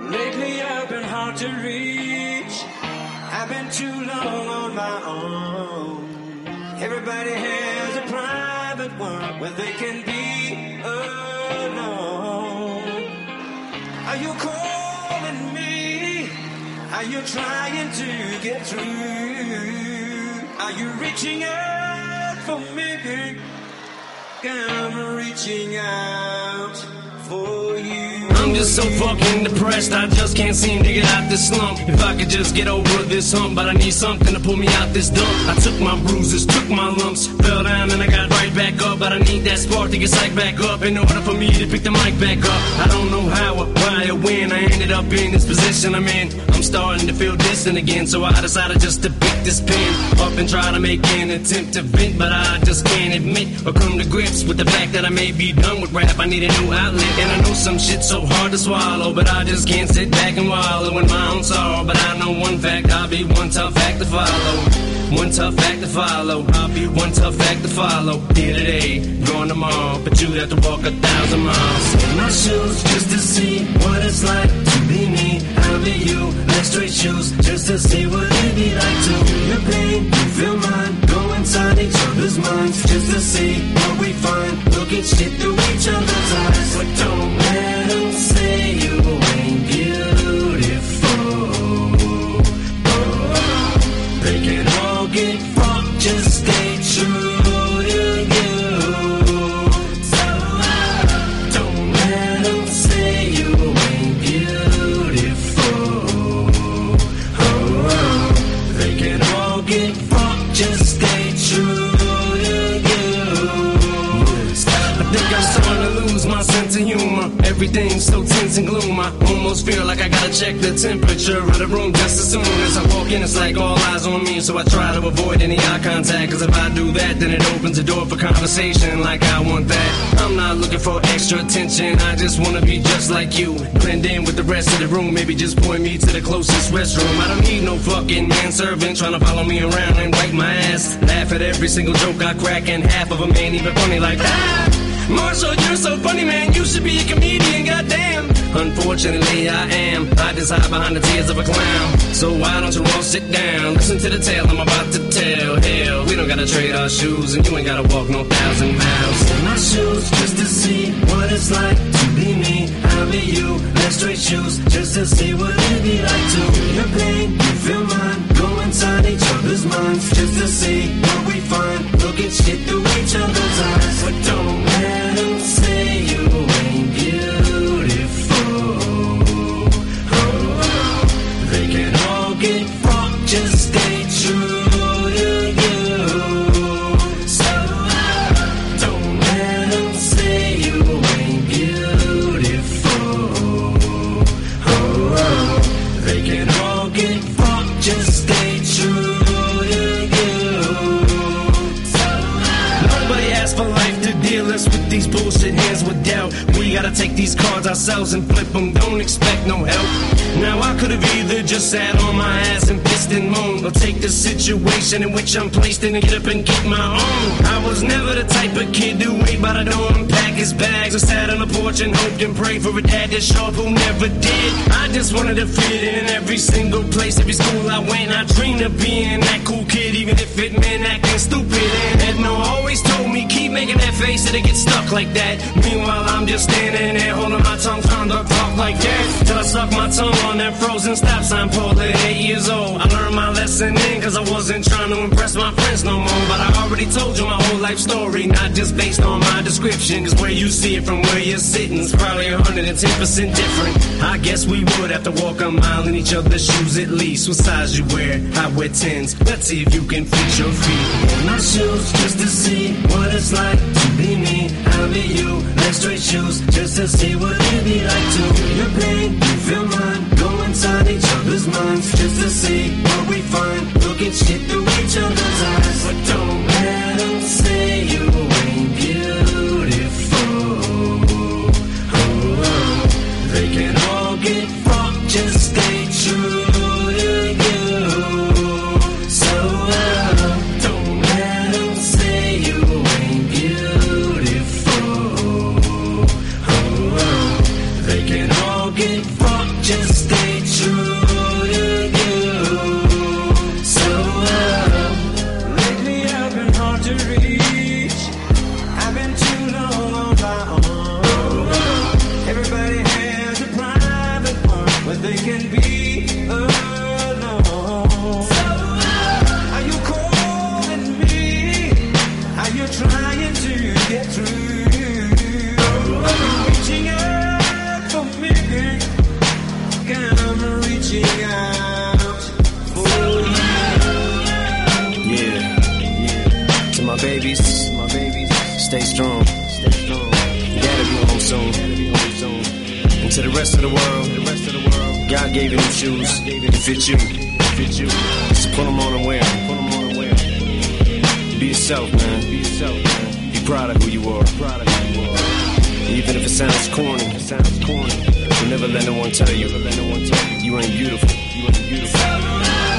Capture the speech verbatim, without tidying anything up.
Lately I've been hard to reach. I've been too long on my own. Everybody has a private one where they can be alone. Are you calling me? Are you trying to get through? Are you reaching out for me? I'm reaching out for you. I'm just so fucking depressed, I just can't seem to get out this slump. If I could just get over this hump, but I need something to pull me out this dump. I took my bruises, took my lumps, fell down and I got right back up. But I need that spark to get psyched back up in order for me to pick the mic back up. I don't know how or why or when I ended up in this position I'm in. I'm starting to feel distant again, so I decided just to pick this pen up and try to make an attempt to vent. But I just can't admit or come to grips with the fact that I may be done with rap. I need a new outlet, and I know some shit's so hard to swallow, but I just can't sit back and wallow in my own sorrow. But I know one fact, I'll be one tough act to follow. One tough act to follow. I'll be one tough act to follow. Here today, gone tomorrow, but you'd have to walk a thousand miles in my shoes just to see what it's like to be me. I'll be you, like straight shoes, just to see what it'd be like to feel your pain, you feel mine. Go inside each other's minds just to see what we find. Look at shit through each other's eyes, but don't let them say you ain't beautiful. Oh, they can all get fucked, just stay true to you. So uh, don't let them say you ain't beautiful. Oh, they can all get fucked, just stay true to you. I think I'm starting to lose my sense of humor. Everything's so tense and gloom. I almost feel like I gotta check the temperature of the room just as soon as I walk in. It's like all eyes on me, so I try to avoid any eye contact. Cause if I do that, then it opens the door for conversation like I want that. I'm not looking for extra attention, I just wanna be just like you. Blend in with the rest of the room, maybe just point me to the closest restroom. I don't need no fucking manservant trying to follow me around and wipe my ass. Laugh at every single joke I crack, and half of them ain't even funny like that. Marshall, you're so funny, man, you should be a comedian, goddamn. Unfortunately, I am. I just hide behind the tears of a clown. So why don't you all sit down, listen to the tale I'm about to tell. Hell, we don't gotta trade our shoes, and you ain't gotta walk no thousand miles in my shoes just to see what it's like to be me. I'll be you, like straight shoes, just to see what it'd be like to feel your pain, you feel mine. Go inside each other's minds just to see what we find. Look at shit through each other's eyes, but don't let them say you ain't beautiful. Oh, they can all get fucked, just stay true to you. So uh, don't let them say you ain't beautiful. Oh, they can all get fucked, just stay true to you. So uh, nobody asked for life to deal us with these bullshit hands with doubt. We gotta take these cards ourselves and flip them, don't expect no help. Now I could've either just sat on my ass and pissed and moaned, or take the situation in which I'm placed in and get up and get my own. I was never the type of kid to wait by the door and pack his bags, or sat on the porch and hoped and prayed for a dad that's sharp who never did. I just wanted to fit in every single place, every school I went. I dreamed of being that cool kid, even if it meant acting stupid. And Edna always told me, keep making that face, it'll get stuck like that. Meanwhile, I'm just standing there holding my tongue, trying to talk like that, till I suck my tongue on that frozen stop sign pole at eight years old. I learned my lesson in, cause I wasn't trying to impress my friends no more. But I already told you my whole life story, not just based on my description. Cause where you see it from where you're sitting is probably one hundred ten percent different. I guess we would have to walk a mile in each other's shoes at least. What size you wear? I wear tens. Let's see if you can fit your feet in my shoes just to see what it's like to be me. I'll be you, like straight shoes, just to see what it'd be like to feel your pain, you feel mine. Go inside each other's minds just to see what we find. Look at shit through each other's eyes, but don't let them say you ain't beautiful. Oh, they can all get fucked, just stay true to you. So uh, don't let them say you ain't beautiful. Oh, they can all get fucked. just stay true to you. So uh, lately I've been hard to reach. I've been too long on my own. Everybody has a private one where they can be alone. So uh, are you calling me? Are you trying to get through? Are you reaching out for me? I'm reaching out for you. yeah, yeah. To my babies, my babies, stay strong, stay strong. You gotta be home soon. And to the rest of the world, the rest of the world, God gave you them shoes to fit you, fit you. So put them on and wear 'em, put them on and wear 'em. Be yourself, man. Be yourself, man. Be proud of who you are. Proud of who you are. Even if it sounds corny, it sounds corny. You'll never let no one tell you, never let no one tell you, you ain't beautiful. You ain't beautiful.